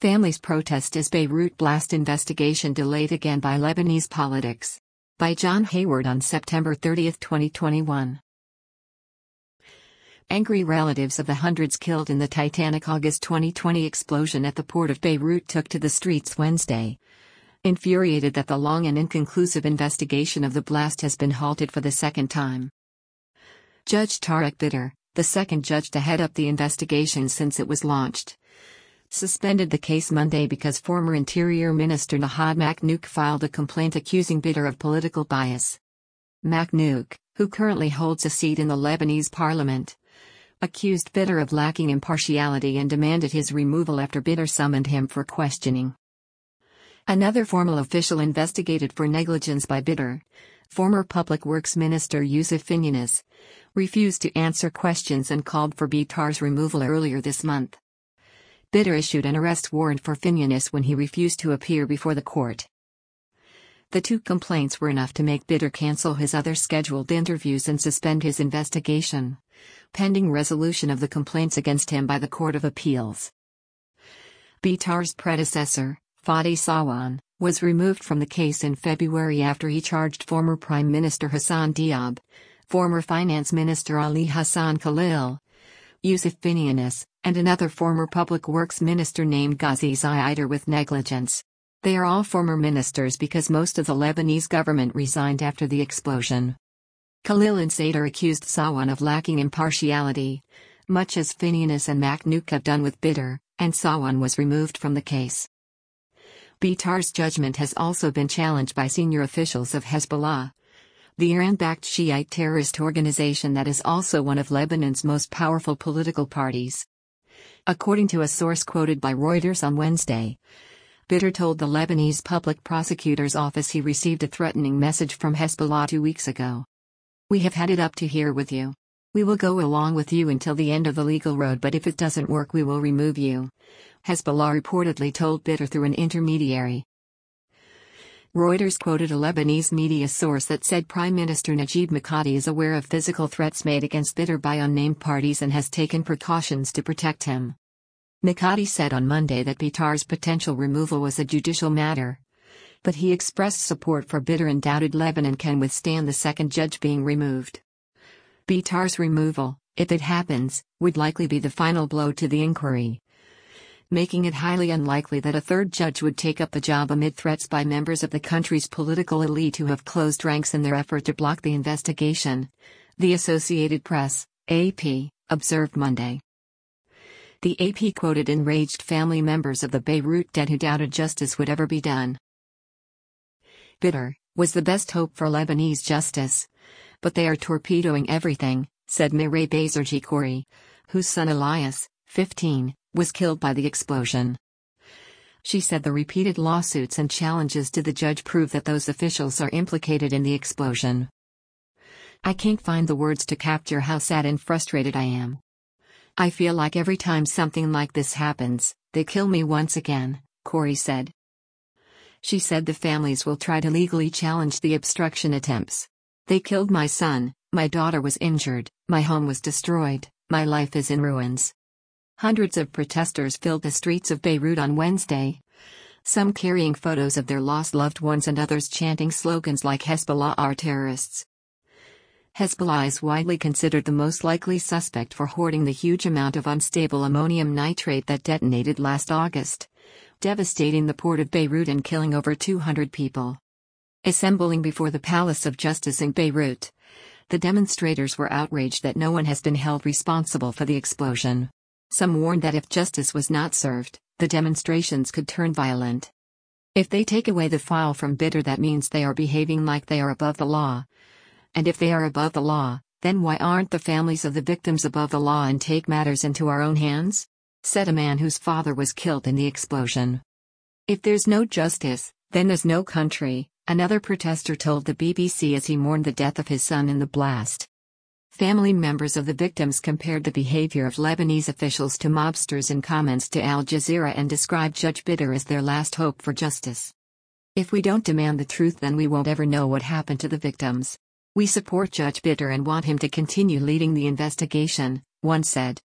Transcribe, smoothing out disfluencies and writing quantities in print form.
Families protest as Beirut blast investigation delayed again by Lebanese politics. By John Hayward on September 30, 2021. Angry relatives of the hundreds killed in the Titanic August 2020 explosion at the port of Beirut took to the streets Wednesday, infuriated that the long and inconclusive investigation of the blast has been halted for the second time. Judge Tarek Bitter, the second judge to head up the investigation since it was launched, suspended the case Monday because former Interior Minister Nahad Maknouk filed a complaint accusing Bitter of political bias. Maknouk, who currently holds a seat in the Lebanese parliament, accused Bitter of lacking impartiality and demanded his removal after Bitter summoned him for questioning. Another formal official investigated for negligence by Bitter, former Public Works Minister Youssef Finyanis, refused to answer questions and called for Bittar's removal earlier this month. Bitter issued an arrest warrant for Finyanis when he refused to appear before the court. The two complaints were enough to make Bitter cancel his other scheduled interviews and suspend his investigation, pending resolution of the complaints against him by the Court of Appeals. Bittar's predecessor, Fadi Sawan, was removed from the case in February after he charged former Prime Minister Hassan Diab, former Finance Minister Ali Hassan Khalil, Youssef Finyanis, and another former Public Works Minister named Ghazi Zaider with negligence. They are all former ministers because most of the Lebanese government resigned after the explosion. Khalil and Zaider accused Sawan of lacking impartiality, much as Finyanis and Maknouk have done with Bitter, and Sawan was removed from the case. Bittar's judgment has also been challenged by senior officials of Hezbollah, the Iran-backed Shiite terrorist organization that is also one of Lebanon's most powerful political parties. According to a source quoted by Reuters on Wednesday, Bitter told the Lebanese Public Prosecutor's Office he received a threatening message from Hezbollah 2 weeks ago. "We have had it up to here with you. We will go along with you until the end of the legal road, but if it doesn't work we will remove you," Hezbollah reportedly told Bitter through an intermediary. Reuters quoted a Lebanese media source that said Prime Minister Najib Mikati is aware of physical threats made against Bitter by unnamed parties and has taken precautions to protect him. Mikati said on Monday that Bittar's potential removal was a judicial matter, but he expressed support for Bitter and doubted Lebanon can withstand the second judge being removed. Bittar's removal, if it happens, would likely be the final blow to the inquiry, making it highly unlikely that a third judge would take up the job amid threats by members of the country's political elite who have closed ranks in their effort to block the investigation, the Associated Press, AP, observed Monday. The AP quoted enraged family members of the Beirut dead who doubted justice would ever be done. Bitter was the best hope for Lebanese justice, but they are torpedoing everything, said Mireille Bezergi-Khoury, whose son Elias, 15, was killed by the explosion. She said the repeated lawsuits and challenges to the judge prove that those officials are implicated in the explosion. "I can't find the words to capture how sad and frustrated I am. I feel like every time something like this happens, they kill me once again," Khoury said. She said the families will try to legally challenge the obstruction attempts. "They killed my son, my daughter was injured, my home was destroyed, my life is in ruins." Hundreds of protesters filled the streets of Beirut on Wednesday, some carrying photos of their lost loved ones and others chanting slogans like "Hezbollah are terrorists." Hezbollah is widely considered the most likely suspect for hoarding the huge amount of unstable ammonium nitrate that detonated last August, devastating the port of Beirut and killing over 200 people. Assembling before the Palace of Justice in Beirut, the demonstrators were outraged that no one has been held responsible for the explosion. Some warned that if justice was not served, the demonstrations could turn violent. If they take away the file from Bitter, that means they are behaving like they are above the law. And if they are above the law, then why aren't the families of the victims above the law and take matters into our own hands? Said a man whose father was killed in the explosion. "If there's no justice, then there's no country," another protester told the BBC as he mourned the death of his son in the blast. Family members of the victims compared the behavior of Lebanese officials to mobsters in comments to Al Jazeera and described Judge Bitter as their last hope for justice. "If we don't demand the truth, then we won't ever know what happened to the victims. We support Judge Bitter and want him to continue leading the investigation," one said.